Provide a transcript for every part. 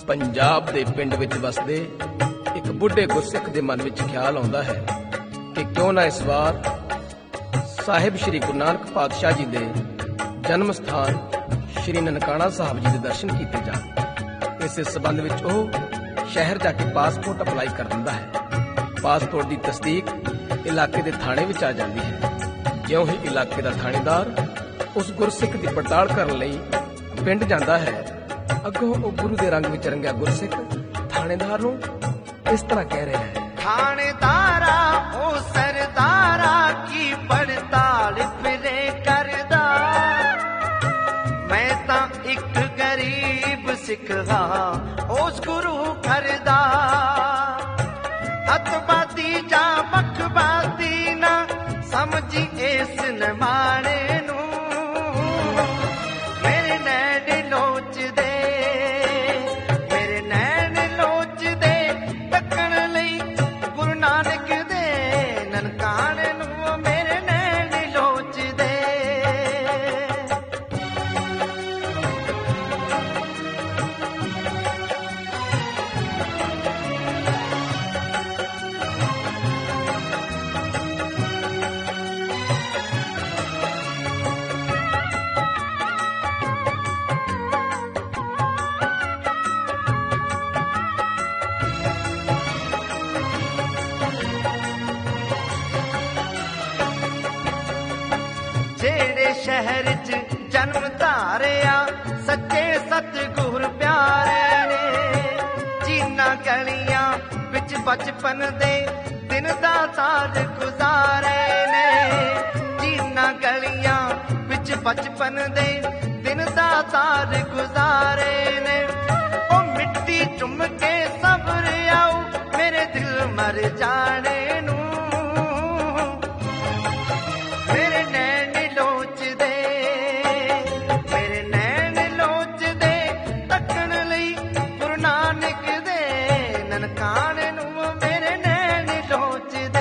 ਪੰਜਾਬ ਦੇ ਪਿੰਡ ਵਿੱਚ ਵਸਦੇ ਇੱਕ ਬੁੱਢੇ ਗੁਰਸਿੱਖ ਦੇ ਮਨ ਵਿੱਚ ਖਿਆਲ ਆਉਂਦਾ ਹੈ ਕਿ ਕਿਉਂ ਨਾ ਇਸ ਵਾਰ ਸਾਹਿਬ ਸ੍ਰੀ ਗੁਰੂ ਨਾਨਕ ਪਾਤਸ਼ਾਹ ਜੀ ਦੇ ਜਨਮ ਸਥਾਨ ਸ੍ਰੀ ਨਨਕਾਣਾ ਸਾਹਿਬ ਜੀ ਦੇ ਦਰਸ਼ਨ ਕੀਤੇ ਜਾਣ। ਇਸੇ ਸਬੰਧ ਵਿੱਚ ਉਹ ਸ਼ਹਿਰ ਜਾ ਕੇ ਪਾਸਪੋਰਟ ਅਪਲਾਈ ਕਰ ਦਿੰਦਾ ਹੈ। ਪਾਸਪੋਰਟ ਦੀ ਤਸਦੀਕ ਇਲਾਕੇ ਦੇ ਥਾਣੇ ਵਿੱਚ ਆ ਜਾਂਦੀ ਹੈ। ਜਿਉਂ ਹੀ ਇਲਾਕੇ ਦਾ ਥਾਣੇਦਾਰ ਉਸ ਗੁਰਸਿੱਖ ਦੀ ਪੜਤਾਲ ਕਰਨ ਲਈ ਪਿੰਡ ਜਾਂਦਾ ਹੈ, ਅੱਗੋਂ ਉਹ ਗੁਰੂ ਦੇ ਰੰਗ ਵਿੱਚ ਰੰਗਿਆ ਗੁਰਸਿੱਖ ਥਾਣੇਦਾਰ ਨੂੰ ਇਸ ਤਰ੍ਹਾਂ ਕਹਿ ਰਿਹਾ ਹੈ। ਥਾਣੇਦਾਰਾ ਉਹ ਸਰਦਾਰਾ ਕੀ ਪੜਤਾਲ ਫਿਰੇ ਕਰਦਾ, ਮੈਂ ਤਾਂ ਇੱਕ ਗਰੀਬ ਸਿੱਖ ਹਾਂ ਉਸ ਗੁਰੂ ਘਰ ਦਾ। ਅਤਵਾਦੀ ਜਾਂ ਮੱਖਵਾਦੀ ਨਾ ਸਮਝੀ ਇਸ ਨਮਾਣੇ ਨੂੰ, ਮੇਰੇ ਨੈਣ ਲੋਚਦੇ, ਮੇਰੇ ਨੈਣ ਲੋਚਦੇ ਤੱਕਣ ਲਈ ਗੁਰੂ ਨਾਨਕ ਦੇ ਨਨਕਾਣੇ ਨੂੰ, ਮੇਰੇ ਨੈਣ ਲੋਚਦੇ। ਜਿਹੜੇ ਸ਼ਹਿਰ 'ਚ ਜਨਮ ਧਾਰਿਆ ਸੱਚੇ ਸਤਿਗੁਰ ਪਿਆਰੇ ਨੇ, ਜਿਨ੍ਹਾਂ ਗਲੀਆਂ ਵਿੱਚ ਬਚਪਨ ਦੇ ਦਿਨ ਦਾਤਾਰ ਗੁਜ਼ਾਰੇ ਨੇ, ਜਿਨ੍ਹਾਂ ਗਲੀਆਂ ਵਿੱਚ ਬਚਪਨ ਦੇ ਦਿਨ ਦਾਤਾਰ ਗੁਜ਼ਾਰੇ ਨੇ। ਉਹ ਮਿੱਟੀ ਚੁੰਮ ਕੇ ਸਬਰ ਆਉ ਮੇਰੇ ਦਿਲ ਮਰ ਜਾਣੇ ਨੂੰ, ਮੇਰੇ ਨੈਣ ਲੋਚਦੇ, ਮੇਰੇ ਨੈਣ ਲੋਚਦੇ ਤੱਕਣ ਲਈ ਗੁਰੂ ਨਾਨਕ ਦੇ ਨਨਕਾਣੇ ਨੂੰ, ਮੇਰੇ ਨੈਣ ਲੋਚਦੇ।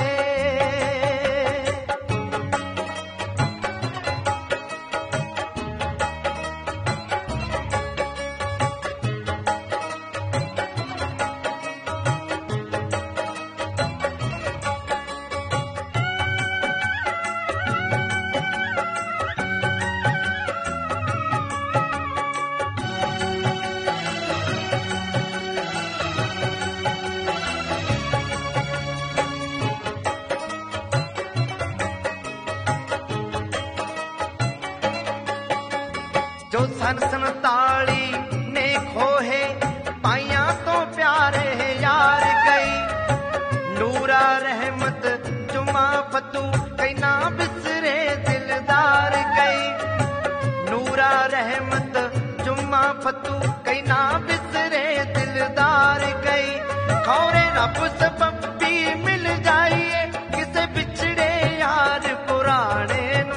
ਜੋ ਸੰਨ 47 ਨੇ ਖੋਹੇ ਪਾਈਆਂ ਤੋਂ ਪਿਆਰੇ ਯਾਰ ਗਈ, ਨੂਰਾ ਰਹਿਮਤ ਜੁਮਾ ਫਤੂ ਕਈ ਨਾ ਬਿਸਰੇ ਦਿਲਦਾਰ ਗਈ, ਨੂਰਾ ਰਹਿਮਤ ਜੁਮਾ ਫਤੂ ਕਈ ਨਾ ਬਿਸਰੇ ਦਿਲਦਾਰ ਗਈ। ਖੌਰੇ ਰੱਬ ਸਬਬ ਵੀ ਮਿਲ ਜਾਈਏ ਕਿਸੇ ਵਿਛੜੇ ਯਾਰ ਪੁਰਾਣੇ ਨੂੰ,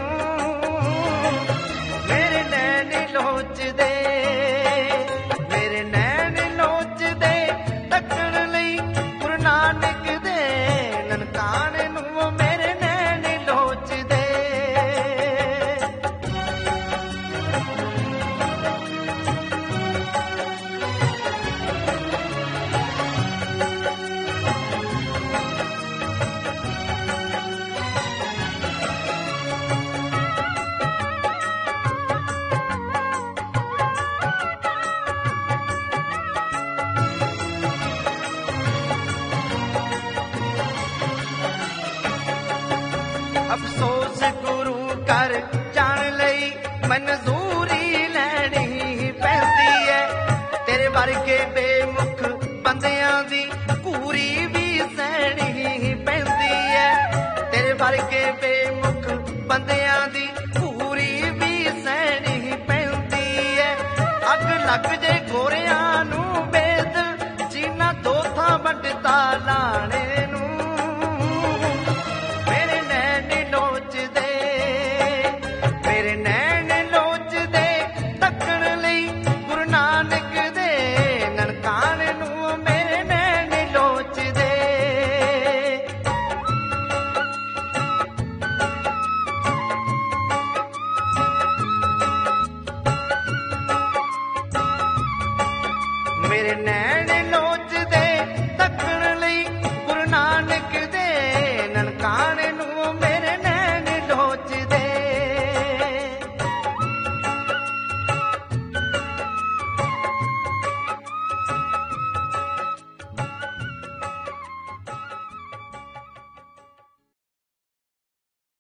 ਮੇਰੇ ਨੈਣ ਲੋਚਦੇ, ਮੇਰੇ ਨੈਣ ਲੋਚਦੇ ਤੱਕਣ ਲਈ ਗੁਰੂ ਨਾਨਕ ਦੇ ਨਨਕਾਣੇ ਨੂੰ, ਮੇਰੇ ਨੈਣ ਲੋਚਦੇ। ਅਫਸੋਸ ਗੁਰੂ ਘਰ ਜਾਣ ਲਈ ਮਨਜ਼ੂਰੀ ਲੈਣੀ ਪੈਂਦੀ ਹੈ, ਤੇਰੇ ਵਰਗੇ ਬੇਮੁਖ ਬੰਦਿਆਂ ਦੀ ਪੂਰੀ ਵੀ ਸਹਿਣੀ ਪੈਂਦੀ ਹੈ, ਤੇਰੇ ਵਰਗੇ ਬੇਮੁਖ ਬੰਦਿਆਂ ਦੀ ਪੂਰੀ ਵੀ ਸਹਿਣੀ ਪੈਂਦੀ ਹੈ। ਅੱਗ ਲੱਗ ਜੇ ਗੋਰਿਆਂ ਨੂੰ ਵੇਦ ਜਿਨ੍ਹਾਂ ਦੋ ਥਾਂ ਵੱਢਤਾ ਲਾਣੇ ਨੂੰ, ਮੇਰੇ ਨੈਣ ਲੋਚਦੇ, ਮੇਰੇ ਨੈਣ ਲੋਚਦੇ ਤੱਕਣ ਲਈ ਗੁਰੂ ਨਾਨਕ ਦੇ ਨਨਕਾਣੇ ਨੂੰ, ਮੇਰੇ ਨੈਣ ਲੋਚਦੇ। ਮੇਰੇ ਨੈਣ